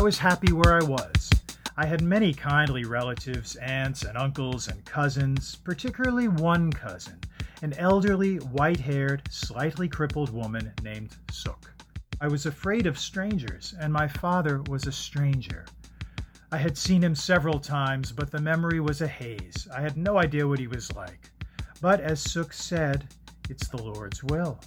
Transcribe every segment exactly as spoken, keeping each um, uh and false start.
was happy where I was. I had many kindly relatives, aunts and uncles and cousins, particularly one cousin, an elderly, white-haired, slightly crippled woman named Sook. I was afraid of strangers, and my father was a stranger. I had seen him several times, but the memory was a haze. I had no idea what he was like. But as Sook said, it's the Lord's will.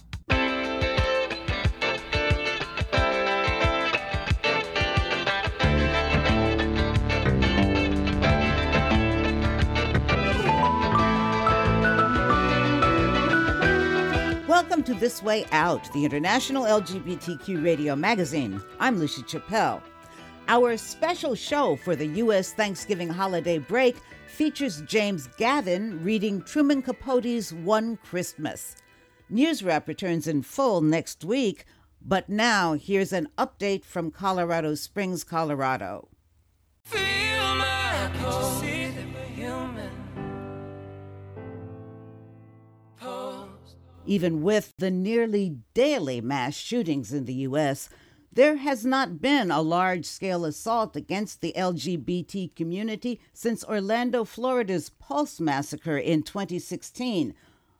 Welcome to This Way Out, the international L G B T Q radio magazine. I'm Lucy Chappelle. Our special show for the U S Thanksgiving holiday break features James Gavin reading Truman Capote's One Christmas. News Wrap returns in full next week, but now here's an update from Colorado Springs, Colorado. Feel my pulse, see that we're human. Pulse. Even with the nearly daily mass shootings in the U S, there has not been a large-scale assault against the L G B T community since Orlando, Florida's Pulse massacre in twenty sixteen,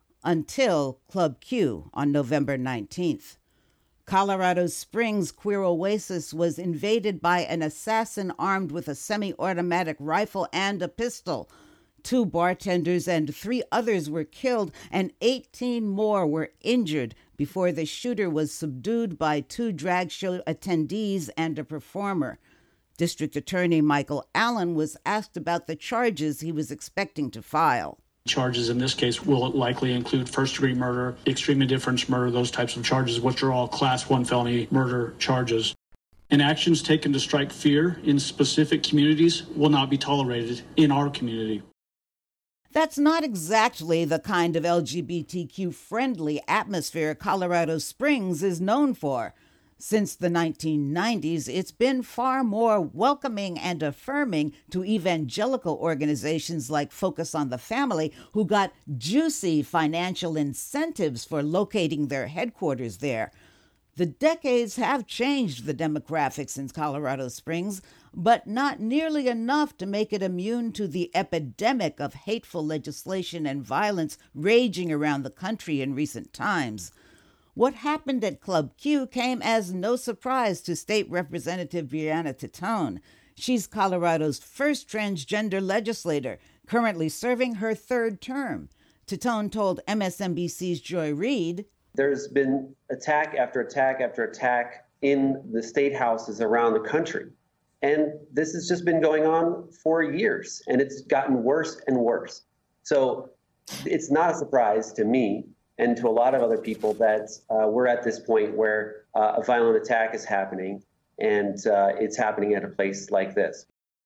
until Club Q on November nineteenth. Colorado Springs Queer Oasis was invaded by an assassin armed with a semi-automatic rifle and a pistol. Two bartenders and three others were killed, and eighteen more were injured before the shooter was subdued by two drag show attendees and a performer. District Attorney Michael Allen was asked about the charges he was expecting to file. Charges in this case will likely include first-degree murder, extreme indifference murder, those types of charges, which are all class one felony murder charges. And actions taken to strike fear in specific communities will not be tolerated in our community. That's not exactly the kind of L G B T Q-friendly atmosphere Colorado Springs is known for. Since the nineteen nineties, it's been far more welcoming and affirming to evangelical organizations like Focus on the Family, who got juicy financial incentives for locating their headquarters there. The decades have changed the demographics in Colorado Springs, but not nearly enough to make it immune to the epidemic of hateful legislation and violence raging around the country in recent times. What happened at Club Q came as no surprise to State Representative Brianna Titone. She's Colorado's first transgender legislator, currently serving her third term. Titone told M S N B C's Joy Reid, "There's been attack after attack after attack in the state houses around the country. And this has just been going on for years, and it's gotten worse and worse. So it's not a surprise to me and to a lot of other people that uh, we're at this point where uh, a violent attack is happening, and uh, it's happening at a place like this."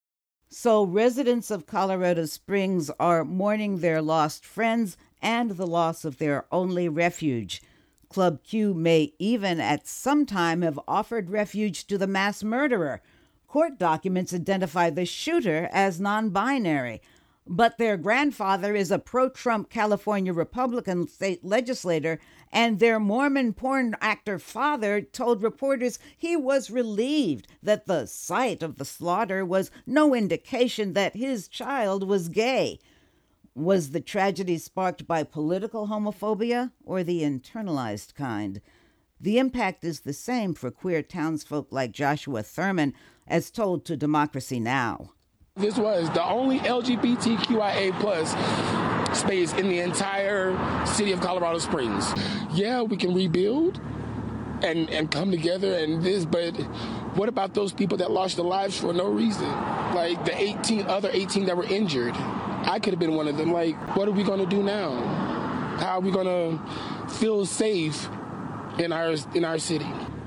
So residents of Colorado Springs are mourning their lost friends and the loss of their only refuge. Club Q may even at some time have offered refuge to the mass murderer. Court documents identify the shooter as non-binary, but their grandfather is a pro-Trump California Republican state legislator, and their Mormon porn actor father told reporters he was relieved that the site of the slaughter was no indication that his child was gay. Was the tragedy sparked by political homophobia or the internalized kind? The impact is the same for queer townsfolk like Joshua Thurman, as told to Democracy Now! This was the only L G B T Q I A plus space in the entire city of Colorado Springs. Yeah, we can rebuild and, and come together and this, but what about those people that lost their lives for no reason? Like the eighteen other eighteen that were injured. I could have been one of them. Like, what are we going to do now? How are we going to feel safe in our in our city?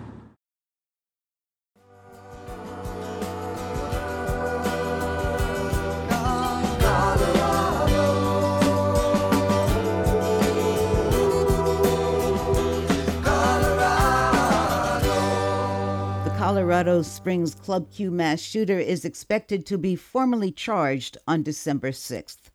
Colorado Springs Club Q mass shooter is expected to be formally charged on December sixth.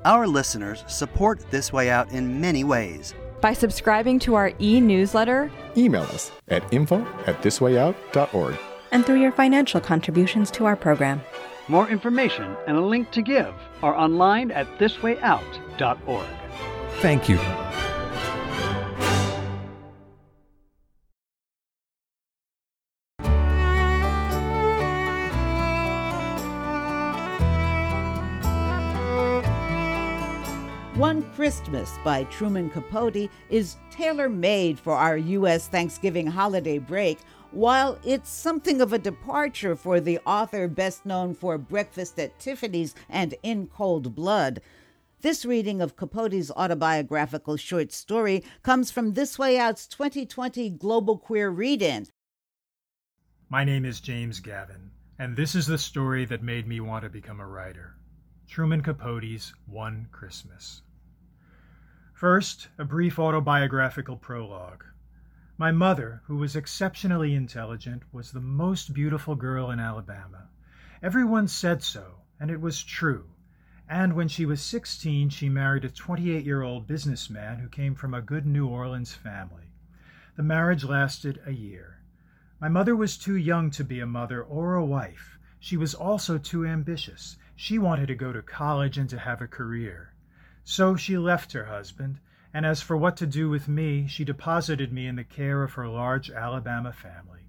Our listeners support This Way Out in many ways. By subscribing to our e-newsletter, email us at info at thiswayout dot org, and through your financial contributions to our program. More information and a link to give are online at this way out dot org. Thank you. One Christmas by Truman Capote is tailor-made for our U S Thanksgiving holiday break, while it's something of a departure for the author best known for Breakfast at Tiffany's and In Cold Blood. This reading of Capote's autobiographical short story comes from This Way Out's twenty twenty Global Queer Read-In. My name is James Gavin, and this is the story that made me want to become a writer. Truman Capote's One Christmas. First, a brief autobiographical prologue. My mother, who was exceptionally intelligent, was the most beautiful girl in Alabama. Everyone said so, and it was true. And when she was sixteen, she married a twenty-eight-year-old businessman who came from a good New Orleans family. The marriage lasted a year. My mother was too young to be a mother or a wife. She was also too ambitious. She wanted to go to college and to have a career. So she left her husband, and as for what to do with me, she deposited me in the care of her large Alabama family.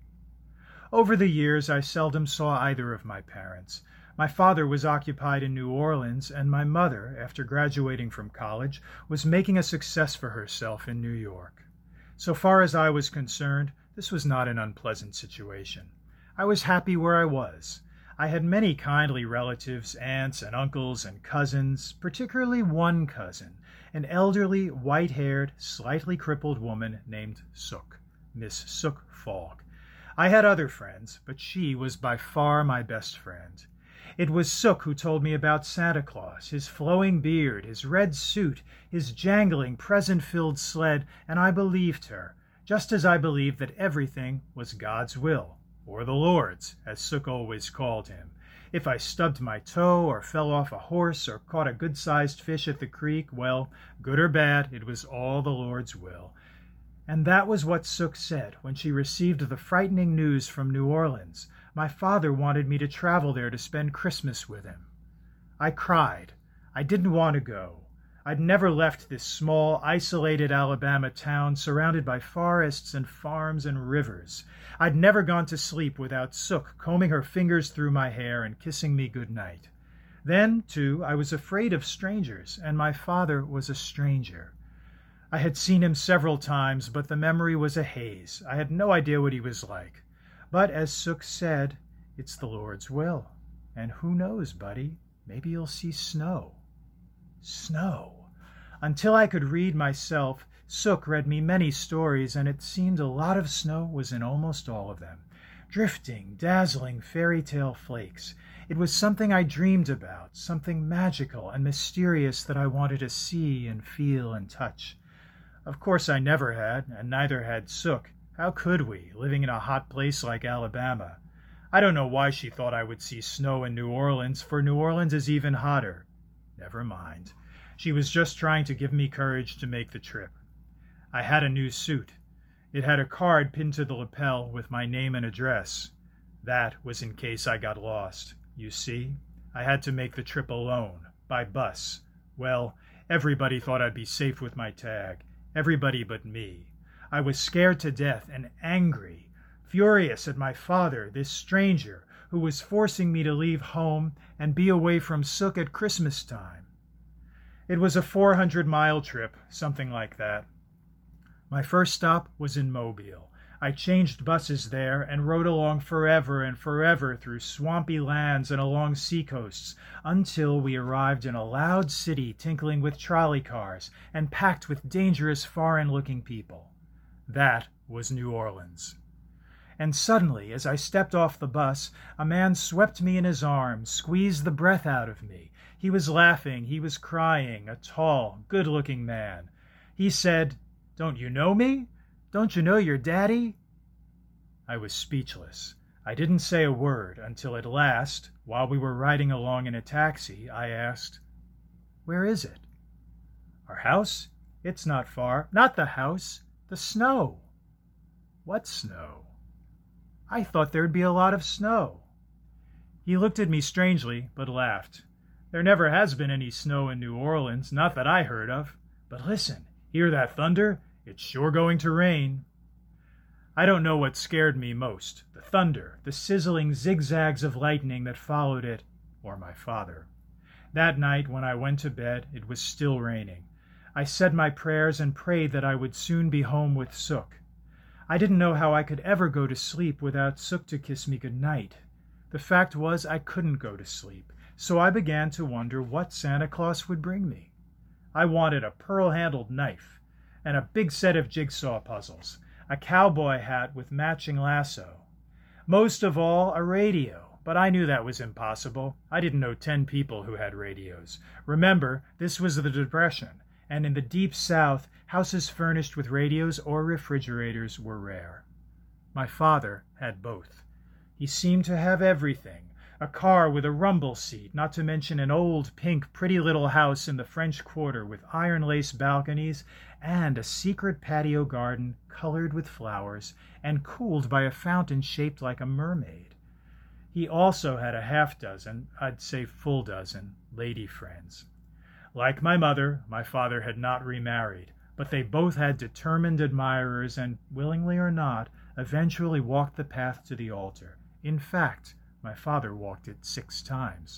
Over the years, I seldom saw either of my parents. My father was occupied in New Orleans, and my mother, after graduating from college, was making a success for herself in New York. So far as I was concerned, this was not an unpleasant situation. I was happy where I was. I had many kindly relatives, aunts and uncles and cousins, particularly one cousin, an elderly, white-haired, slightly crippled woman named Sook, Miss Sook Falk. I had other friends, but she was by far my best friend. It was Sook who told me about Santa Claus, his flowing beard, his red suit, his jangling, present-filled sled, and I believed her, just as I believed that everything was God's will, or the Lord's, as Sook always called him. If I stubbed my toe, or fell off a horse, or caught a good-sized fish at the creek, well, good or bad, it was all the Lord's will. And that was what Sook said when she received the frightening news from New Orleans. My father wanted me to travel there to spend Christmas with him. I cried. I didn't want to go. I'd never left this small, isolated Alabama town surrounded by forests and farms and rivers. I'd never gone to sleep without Sook combing her fingers through my hair and kissing me good night. Then, too, I was afraid of strangers, and my father was a stranger. I had seen him several times, but the memory was a haze. I had no idea what he was like. But as Sook said, it's the Lord's will. And who knows, buddy? Maybe you'll see snow. Snow. Until I could read myself, Sook read me many stories, and it seemed a lot of snow was in almost all of them. Drifting, dazzling fairy tale flakes. It was something I dreamed about, something magical and mysterious that I wanted to see and feel and touch. Of course I never had, and neither had Sook. How could we, living in a hot place like Alabama? I don't know why she thought I would see snow in New Orleans, for New Orleans is even hotter. Never mind. She was just trying to give me courage to make the trip. I had a new suit. It had a card pinned to the lapel with my name and address. That was in case I got lost. You see, I had to make the trip alone, by bus. Well, everybody thought I'd be safe with my tag. Everybody but me. I was scared to death and angry, furious at my father, this stranger, who was forcing me to leave home and be away from Sook at Christmas time. It was a four hundred mile trip, something like that. My first stop was in Mobile. I changed buses there and rode along forever and forever through swampy lands and along seacoasts until we arrived in a loud city tinkling with trolley cars and packed with dangerous foreign-looking people. That was New Orleans. And suddenly, as I stepped off the bus, a man swept me in his arms, squeezed the breath out of me. He was laughing, he was crying, a tall, good-looking man. He said, "Don't you know me? Don't you know your daddy?" I was speechless. I didn't say a word until at last, while we were riding along in a taxi, I asked, Where is it? Our house? It's not far. Not the house. The snow. What snow? I thought there'd be a lot of snow. He looked at me strangely, but laughed. There never has been any snow in New Orleans, not that I heard of. But listen, hear that thunder? It's sure going to rain. I don't know what scared me most, the thunder, the sizzling zigzags of lightning that followed it, or my father. That night, when I went to bed, it was still raining. I said my prayers and prayed that I would soon be home with Sook. I didn't know how I could ever go to sleep without Sook to kiss me good night. The fact was I couldn't go to sleep, so I began to wonder what Santa Claus would bring me. I wanted a pearl-handled knife, and a big set of jigsaw puzzles, a cowboy hat with matching lasso. Most of all, a radio, but I knew that was impossible. I didn't know ten people who had radios. Remember, this was the Depression, and in the deep South, houses furnished with radios or refrigerators were rare. My father had both. He seemed to have everything. A car with a rumble seat, not to mention an old, pink, pretty little house in the French Quarter with iron-lace balconies and a secret patio garden colored with flowers and cooled by a fountain shaped like a mermaid. He also had a half dozen, I'd say full dozen, lady friends. Like my mother, my father had not remarried, but they both had determined admirers and, willingly or not, eventually walked the path to the altar. In fact, my father walked it six times.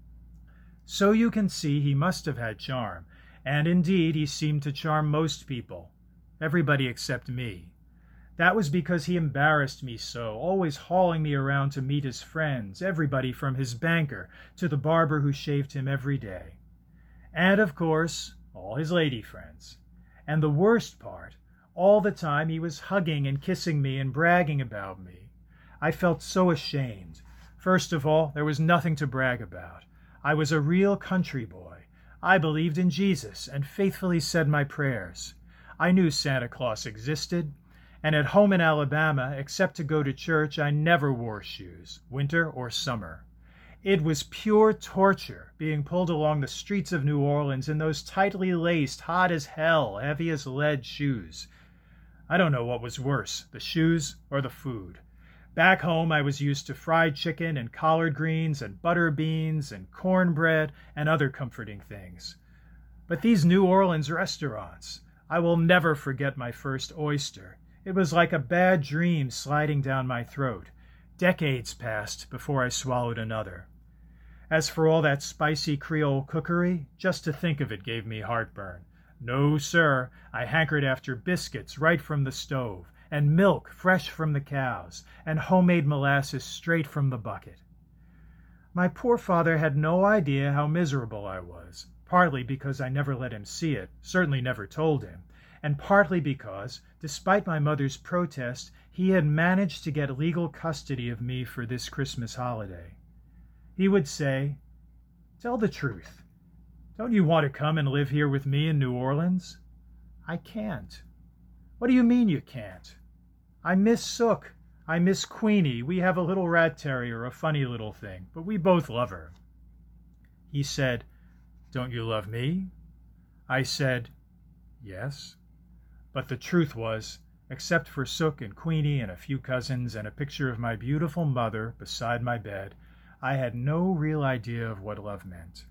So you can see he must have had charm, and indeed he seemed to charm most people, everybody except me. That was because he embarrassed me so, always hauling me around to meet his friends, everybody from his banker to the barber who shaved him every day. And, of course, all his lady friends. And the worst part, all the time he was hugging and kissing me and bragging about me. I felt so ashamed. First of all, there was nothing to brag about. I was a real country boy. I believed in Jesus and faithfully said my prayers. I knew Santa Claus existed, and at home in Alabama, except to go to church, I never wore shoes, winter or summer. It was pure torture being pulled along the streets of New Orleans in those tightly laced, hot as hell, heavy as lead shoes. I don't know what was worse, the shoes or the food. Back home, I was used to fried chicken and collard greens and butter beans and cornbread and other comforting things. But these New Orleans restaurants, I will never forget my first oyster. It was like a bad dream sliding down my throat. Decades passed before I swallowed another. As for all that spicy Creole cookery, just to think of it gave me heartburn. No, sir, I hankered after biscuits right from the stove, and milk fresh from the cows, and homemade molasses straight from the bucket. My poor father had no idea how miserable I was, partly because I never let him see it, certainly never told him, and partly because, despite my mother's protest, he had managed to get legal custody of me for this Christmas holiday. He would say, "Tell the truth. Don't you want to come and live here with me in New Orleans?" "I can't." "What do you mean you can't?" "I miss Sook. I miss Queenie. We have a little rat terrier, a funny little thing, but we both love her." He said, "Don't you love me?" I said, "Yes." But the truth was, except for Sook and Queenie and a few cousins and a picture of my beautiful mother beside my bed, I had no real idea of what love meant.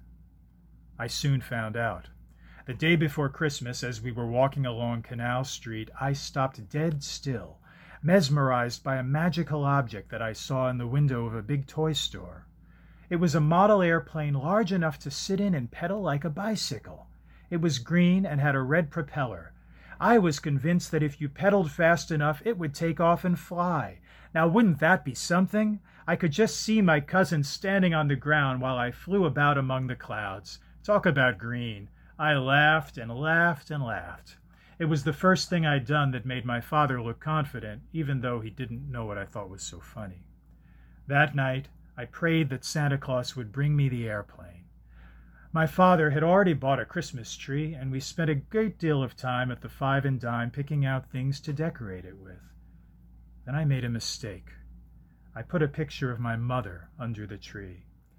I soon found out. The day before Christmas, as we were walking along Canal Street, I stopped dead still, mesmerized by a magical object that I saw in the window of a big toy store. It was a model airplane large enough to sit in and pedal like a bicycle. It was green and had a red propeller. I was convinced that if you pedaled fast enough, it would take off and fly. Now, wouldn't that be something? I could just see my cousin standing on the ground while I flew about among the clouds. Talk about green. I laughed and laughed and laughed. It was the first thing I'd done that made my father look confident, even though he didn't know what I thought was so funny. That night, I prayed that Santa Claus would bring me the airplane. My father had already bought a Christmas tree, and we spent a great deal of time at the Five and Dime picking out things to decorate it with. Then I made a mistake. I put a picture of my mother under the tree.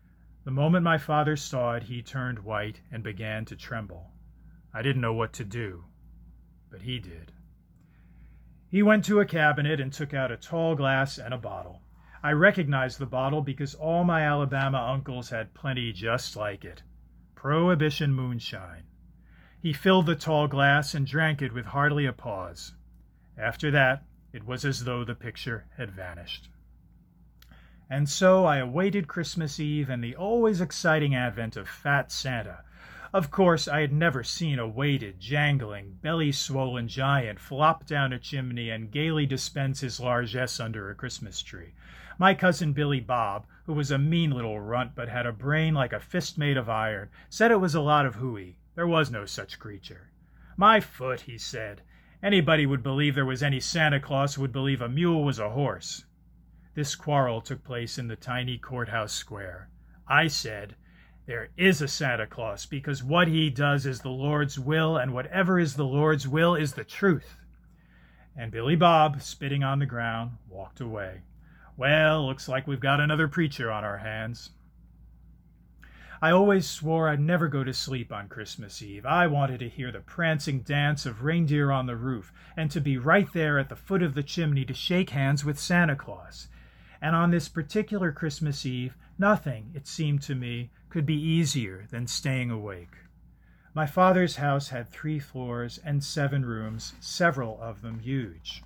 The moment my father saw it, he turned white and began to tremble. I didn't know what to do, but he did. He went to a cabinet and took out a tall glass and a bottle. I recognized the bottle because all my Alabama uncles had plenty just like it. Prohibition moonshine. He filled the tall glass and drank it with hardly a pause. After that, it was as though the picture had vanished. And so I awaited Christmas Eve and the always exciting advent of Fat Santa. Of course, I had never seen a weighted, jangling, belly-swollen giant flop down a chimney and gaily dispense his largesse under a Christmas tree. My cousin Billy Bob, who was a mean little runt but had a brain like a fist made of iron, said it was a lot of hooey. There was no such creature. My foot, he said. Anybody would believe there was any Santa Claus would believe a mule was a horse. This quarrel took place in the tiny courthouse square. I said, there is a Santa Claus because what he does is the Lord's will, and whatever is the Lord's will is the truth. And Billy Bob, spitting on the ground, walked away. Well, looks like we've got another preacher on our hands. I always swore I'd never go to sleep on Christmas Eve. I wanted to hear the prancing dance of reindeer on the roof, and to be right there at the foot of the chimney to shake hands with Santa Claus. And on this particular Christmas Eve, nothing, it seemed to me, could be easier than staying awake. My father's house had three floors and seven rooms, several of them huge.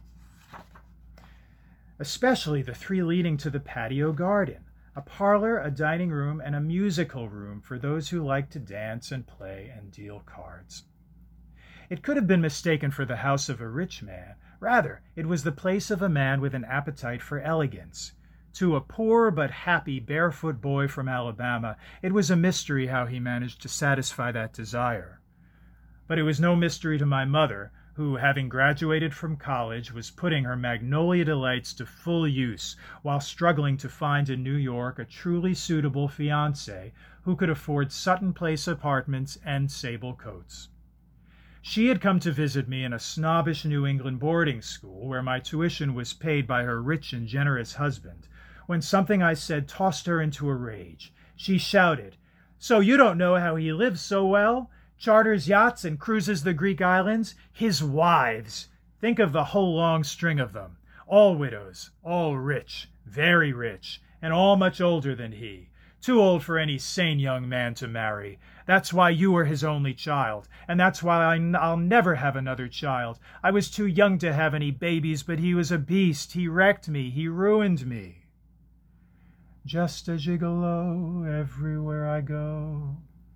Especially the three leading to the patio garden, a parlor, a dining room, and a musical room for those who liked to dance and play and deal cards. It could have been mistaken for the house of a rich man. Rather, it was the place of a man with an appetite for elegance. To a poor but happy barefoot boy from Alabama, it was a mystery how he managed to satisfy that desire. But it was no mystery to my mother, who, having graduated from college, was putting her Magnolia Delights to full use while struggling to find in New York a truly suitable fiancé who could afford Sutton Place apartments and sable coats. She had come to visit me in a snobbish New England boarding school where my tuition was paid by her rich and generous husband, when something I said tossed her into a rage. She shouted, "So you don't know how he lives so well? Charters yachts and cruises the Greek islands? His wives! Think of the whole long string of them. All widows, all rich, very rich, and all much older than he. Too old for any sane young man to marry. That's why you were his only child, and that's why I, I'll never have another child. I was too young to have any babies, but he was a beast. He wrecked me. He ruined me. Just a gigolo everywhere I go.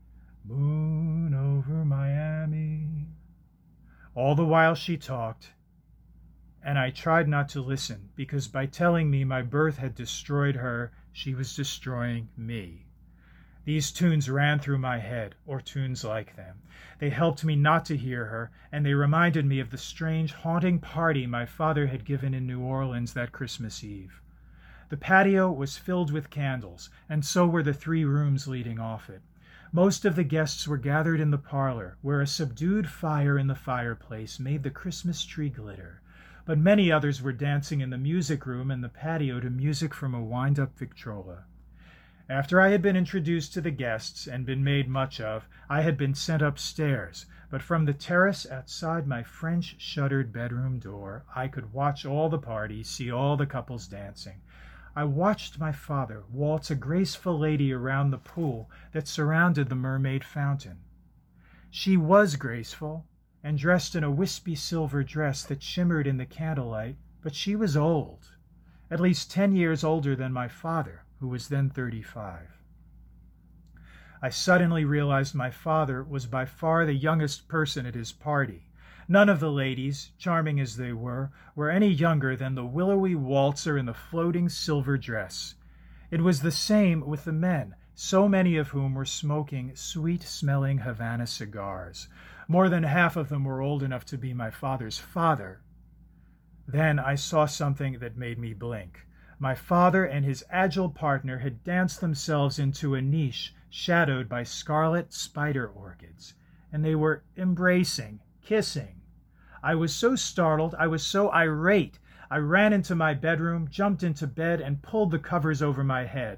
Moon over Miami." All the while she talked, and I tried not to listen, because by telling me my birth had destroyed her, she was destroying me. These tunes ran through my head, or tunes like them. They helped me not to hear her, and they reminded me of the strange, haunting party my father had given in New Orleans that Christmas Eve. The patio was filled with candles, and so were the three rooms leading off it. Most of the guests were gathered in the parlor, where a subdued fire in the fireplace made the Christmas tree glitter, but many others were dancing in the music room and the patio to music from a wind-up Victrola. After I had been introduced to the guests and been made much of, I had been sent upstairs, but from the terrace outside my French-shuttered bedroom door, I could watch all the party, see all the couples dancing. I watched my father waltz a graceful lady around the pool that surrounded the mermaid fountain. She was graceful, and dressed in a wispy silver dress that shimmered in the candlelight, but she was old, at least ten years older than my father, who was then thirty-five. I suddenly realized my father was by far the youngest person at his party. None of the ladies, charming as they were, were any younger than the willowy waltzer in the floating silver dress. It was the same with the men, so many of whom were smoking sweet-smelling Havana cigars. More than half of them were old enough to be my father's father. Then I saw something that made me blink. My father and his agile partner had danced themselves into a niche shadowed by scarlet spider orchids, and they were embracing, kissing. I was so startled, I was so irate. I ran into my bedroom, jumped into bed, and pulled the covers over my head.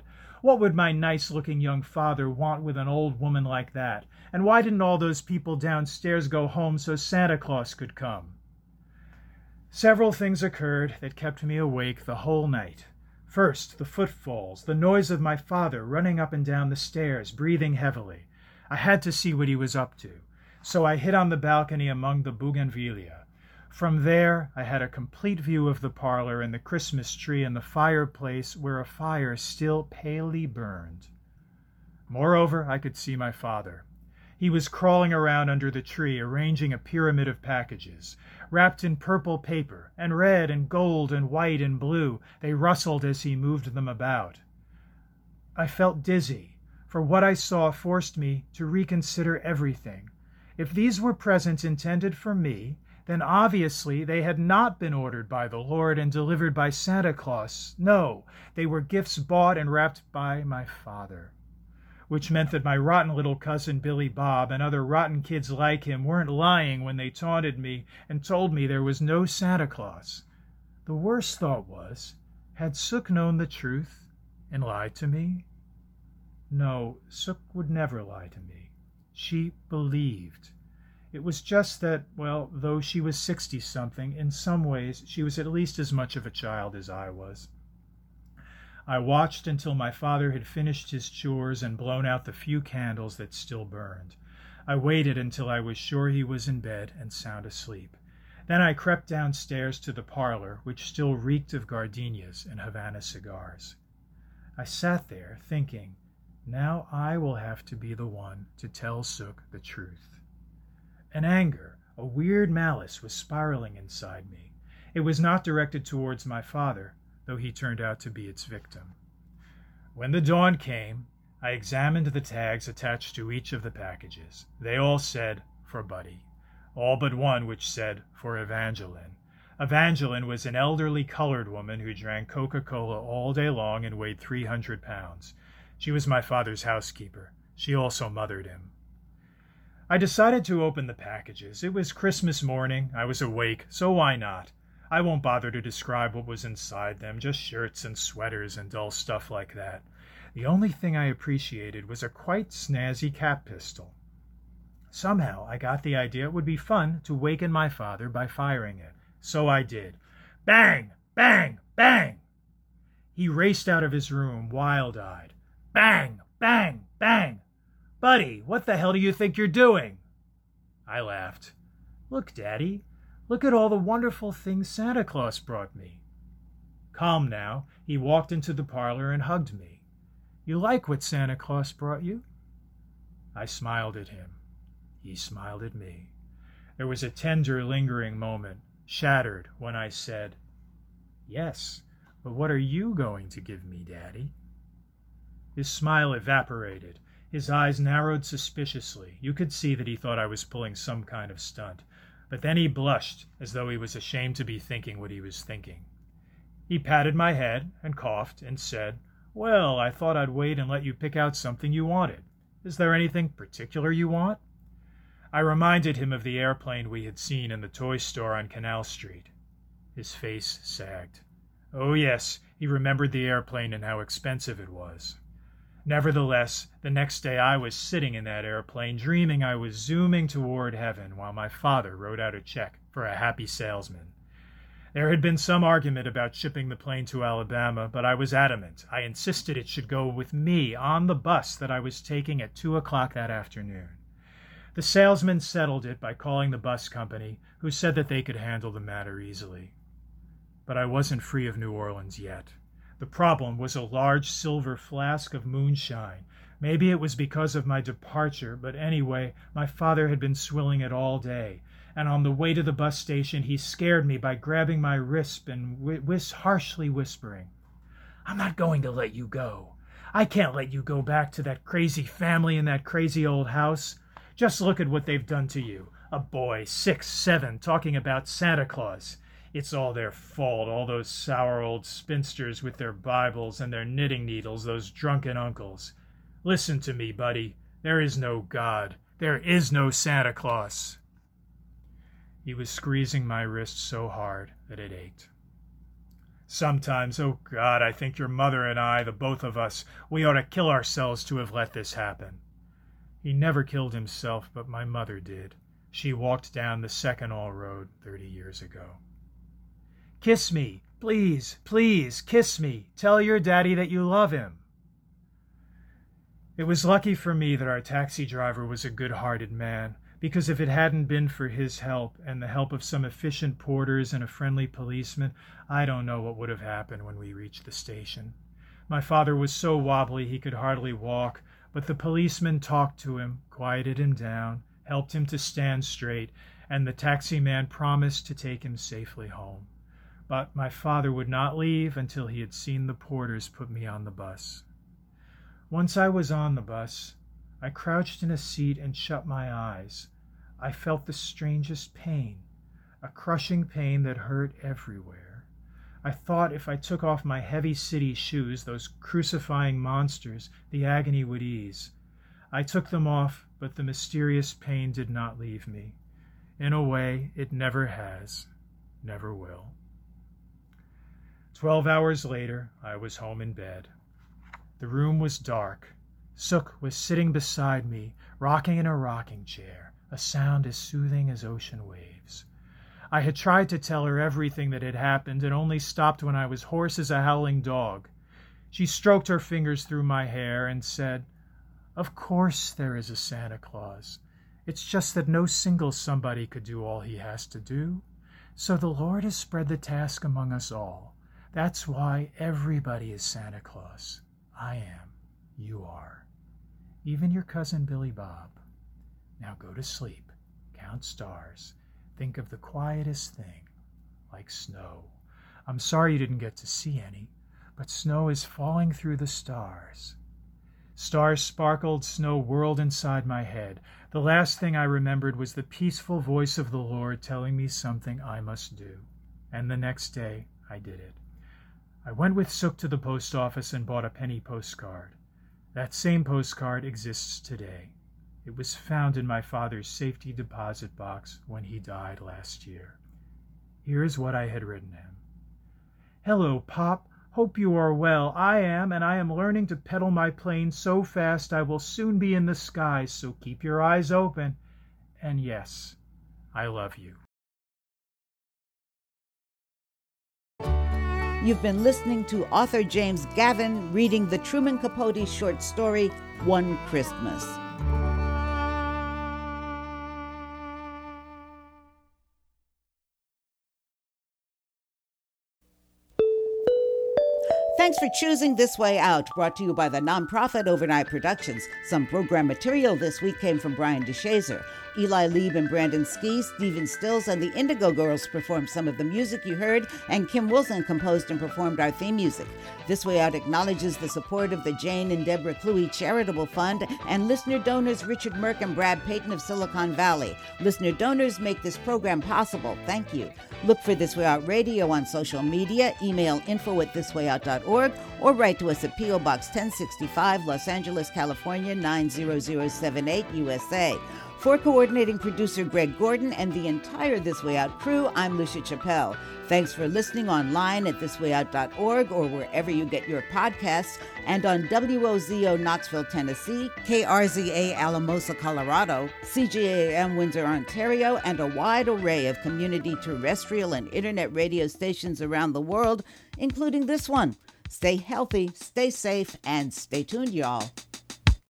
What would my nice-looking young father want with an old woman like that? And why didn't all those people downstairs go home so Santa Claus could come? Several things occurred that kept me awake the whole night. First, the footfalls, the noise of my father running up and down the stairs, breathing heavily. I had to see what he was up to, so I hid on the balcony among the bougainvillea. From there, I had a complete view of the parlor and the Christmas tree and the fireplace where a fire still palely burned. Moreover, I could see my father. He was crawling around under the tree, arranging a pyramid of packages. Wrapped in purple paper, and red and gold and white and blue, they rustled as he moved them about. I felt dizzy, for what I saw forced me to reconsider everything. If these were presents intended for me, then obviously they had not been ordered by the Lord and delivered by Santa Claus. No, they were gifts bought and wrapped by my father. Which meant that my rotten little cousin Billy Bob and other rotten kids like him weren't lying when they taunted me and told me there was no Santa Claus. The worst thought was, had Sook known the truth and lied to me? No, Sook would never lie to me. She believed. It was just that, well, though she was sixty-something, in some ways she was at least as much of a child as I was. I watched until my father had finished his chores and blown out the few candles that still burned. I waited until I was sure he was in bed and sound asleep. Then I crept downstairs to the parlor, which still reeked of gardenias and Havana cigars. I sat there thinking, now I will have to be the one to tell Sook the truth. An anger, a weird malice was spiraling inside me. It was not directed towards my father, though he turned out to be its victim. When the dawn came, I examined the tags attached to each of the packages. They all said, for Buddy, all but one which said, for Evangeline. Evangeline was an elderly colored woman who drank Coca-Cola all day long and weighed three hundred pounds. She was my father's housekeeper. She also mothered him. I decided to open the packages. It was Christmas morning. I was awake, so why not? I won't bother to describe what was inside them, just shirts and sweaters and dull stuff like that. The only thing I appreciated was a quite snazzy cap pistol. Somehow I got the idea it would be fun to waken my father by firing it. So I did. Bang! Bang! Bang! He raced out of his room, wild-eyed. Bang! Bang! Bang! Buddy, what the hell do you think you're doing? I laughed. Look, Daddy, look at all the wonderful things Santa Claus brought me. Calm now, he walked into the parlor and hugged me. You like what Santa Claus brought you? I smiled at him. He smiled at me. There was a tender, lingering moment, shattered when I said, Yes, but what are you going to give me, Daddy? His smile evaporated. His eyes narrowed suspiciously. You could see that he thought I was pulling some kind of stunt. But then he blushed, as though he was ashamed to be thinking what he was thinking. He patted my head and coughed and said, Well, I thought I'd wait and let you pick out something you wanted. Is there anything particular you want? I reminded him of the airplane we had seen in the toy store on Canal Street. His face sagged. Oh, yes, he remembered the airplane and how expensive it was. Nevertheless, the next day I was sitting in that airplane, dreaming I was zooming toward heaven while my father wrote out a check for a happy salesman. There had been some argument about shipping the plane to Alabama, but I was adamant. I insisted it should go with me on the bus that I was taking at two o'clock that afternoon. The salesman settled it by calling the bus company, who said that they could handle the matter easily. But I wasn't free of New Orleans yet. The problem was a large silver flask of moonshine. Maybe it was because of my departure, but anyway, my father had been swilling it all day, and on the way to the bus station he scared me by grabbing my wrist and whis- harshly whispering, I'm not going to let you go. I can't let you go back to that crazy family in that crazy old house. Just look at what they've done to you. A boy, six, seven, talking about Santa Claus. It's all their fault, all those sour old spinsters with their Bibles and their knitting needles, those drunken uncles. Listen to me, buddy. There is no God. There is no Santa Claus. He was squeezing my wrist so hard that it ached. Sometimes, oh God, I think your mother and I, the both of us, we ought to kill ourselves to have let this happen. He never killed himself, but my mother did. She walked down the Seconall Road thirty years ago. Kiss me, please, please, kiss me. Tell your daddy that you love him. It was lucky for me that our taxi driver was a good-hearted man, because if it hadn't been for his help and the help of some efficient porters and a friendly policeman, I don't know what would have happened when we reached the station. My father was so wobbly he could hardly walk, but the policeman talked to him, quieted him down, helped him to stand straight, and the taxi man promised to take him safely home. But my father would not leave until he had seen the porters put me on the bus. Once I was on the bus, I crouched in a seat and shut my eyes. I felt the strangest pain, a crushing pain that hurt everywhere. I thought if I took off my heavy city shoes, those crucifying monsters, the agony would ease. I took them off, but the mysterious pain did not leave me. In a way, it never has, never will. Twelve hours later, I was home in bed. The room was dark. Sook was sitting beside me, rocking in a rocking chair, a sound as soothing as ocean waves. I had tried to tell her everything that had happened and only stopped when I was hoarse as a howling dog. She stroked her fingers through my hair and said, "Of course there is a Santa Claus. It's just that no single somebody could do all he has to do. So the Lord has spread the task among us all. That's why everybody is Santa Claus. I am. You are. Even your cousin Billy Bob. Now go to sleep. Count stars. Think of the quietest thing, like snow. I'm sorry you didn't get to see any, but snow is falling through the stars." Stars sparkled, snow whirled inside my head. The last thing I remembered was the peaceful voice of the Lord telling me something I must do. And the next day, I did it. I went with Sook to the post office and bought a penny postcard. That same postcard exists today. It was found in my father's safety deposit box when he died last year. Here is what I had written him. "Hello, Pop. Hope you are well. I am, and I am learning to pedal my plane so fast I will soon be in the skies, so keep your eyes open. And yes, I love you." You've been listening to author James Gavin reading the Truman Capote short story, One Christmas. Thanks for choosing This Way Out, brought to you by the nonprofit Overnight Productions. Some program material this week came from Brian DeShazer. Eli Lieb and Brandon Ski, Stephen Stills, and the Indigo Girls performed some of the music you heard, and Kim Wilson composed and performed our theme music. This Way Out acknowledges the support of the Jane and Deborah Cluey Charitable Fund and listener donors Richard Merck and Brad Payton of Silicon Valley. Listener donors make this program possible. Thank you. Look for This Way Out Radio on social media, email info at this way out dot org, or write to us at P O Box ten sixty-five, Los Angeles, California, nine zero zero seven eight, U S A. For coordinating producer Greg Gordon and the entire This Way Out crew, I'm Lucia Chappelle. Thanks for listening online at this way out dot org or wherever you get your podcasts, and on W O Z O Knoxville, Tennessee, K R Z A Alamosa, Colorado, C G A M Windsor, Ontario, and a wide array of community terrestrial and internet radio stations around the world, including this one. Stay healthy, stay safe, and stay tuned, y'all.